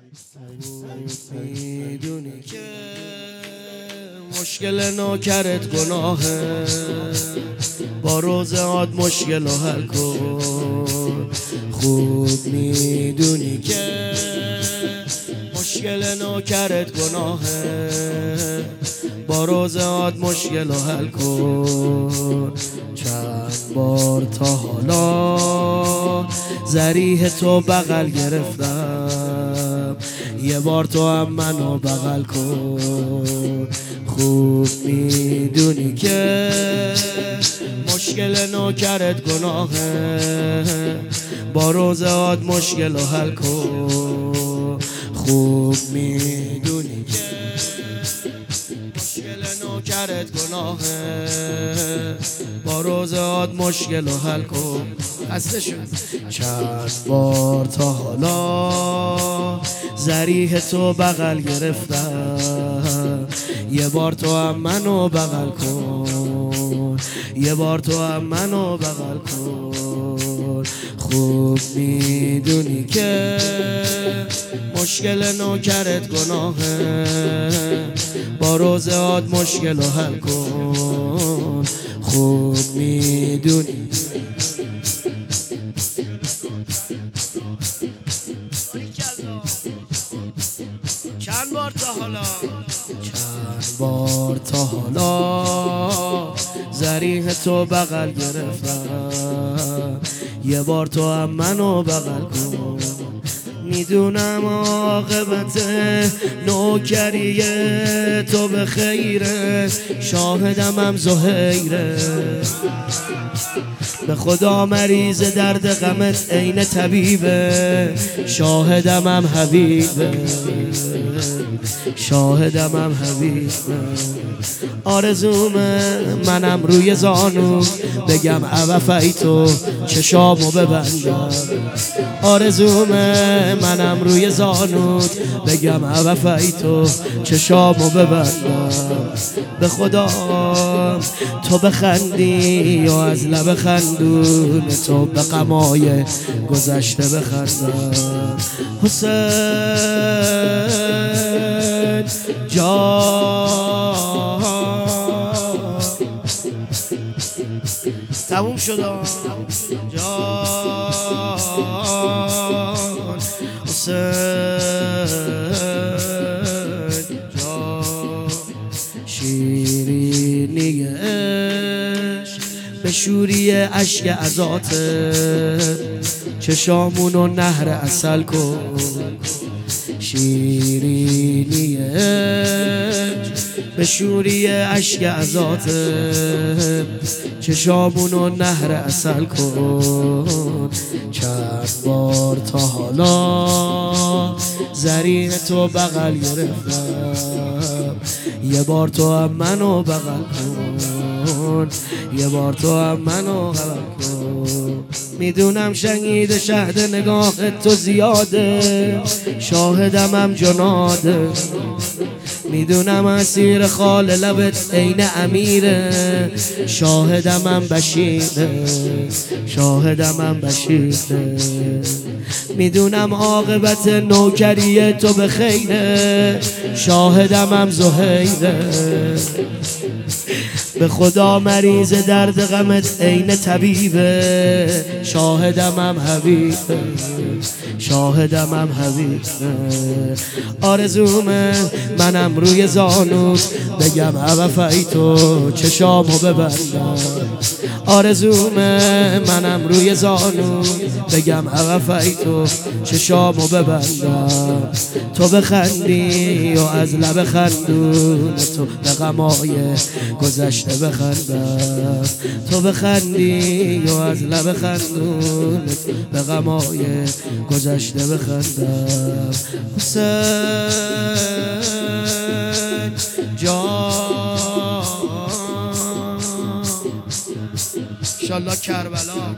میدونی که مشکل نوکرت گناهه، با روزهات مشکل رو حل کن. خوب میدونی که مشکل نوکرت گناهه، با روزهات مشکل رو حل کن. چند بار تا حالا ذریح تو بغل گرفتم، یه بار تو هم منو بغل کن. خوب میدونی که مشکل نوکرت گناهه، با روزهات مشکل رو حل کن. خوب میدونی که مشکل نوکرت گناهه، با روزهات مشکل رو حل کن. چند بار تا حالا ذریح تو بغل گرفتم، یه بار تو هم منو بغل کن، یه بار تو هم منو بغل کن. خوب میدونی که مشکل نوکرت گناهه، با روزهات مشکل رو حل کن. خوب میدونی چند بار تا حالا ذریح تو بغل گرفتم، یه بار تو هم منو بغل کن. میدونم عاقبت نوکری تو به خیره، شاهدم هم زهیره. به خدا مریض درد غمت عین طبیبه، شاهدم هم حبیبه، شاهدم هم حبیبه. آرزومه منم روی زانو بگم اوفیتو چشامو ببندم. آرزومه منم روی زانوت بگم اوفیتو چشامو ببندم. به خدا تو بخندی یا از لب خندون تو به غمای گذشته بخندم. حسین جان تموم شد جان، حسین جان. شیرینی عشق به شوری اشک عزاته، چشامونو نهر عسل کن. شیرینی عشق به شوری اشک عزاته، چشامونو نهر عسل کن. چند بار تا حالا ذریح تو بغل گرفتم، یه بار تو هم منو بغل کن، یه بار تو هم منو بغل کن. میدونم شنید شهد نگاه تو زیاده، شاهدم هم جناده. میدونم اسیر خال لبت عین امیره، شاهدم هم بشیره، شاهدم هم بشیره. میدونم عاقبت نوکری تو به خیره، شاهدم هم زهیره. به خدا مریض درد غمت عین طبیبه، شاهدم هم حبیبه، شاهدم هم حبیبه. آرزومه منم روی زانوت بگم اوفیتو چشامو ببندم. آرزومه منم روی زانوت بگم اوفیتو چشامو ببندم. تو بخندی و از لب خندون تو به غمای گذشته بخندم. تو بخندی و از لب خندون به غمای گذشته بخندم. حسین جان انشالله کربلا.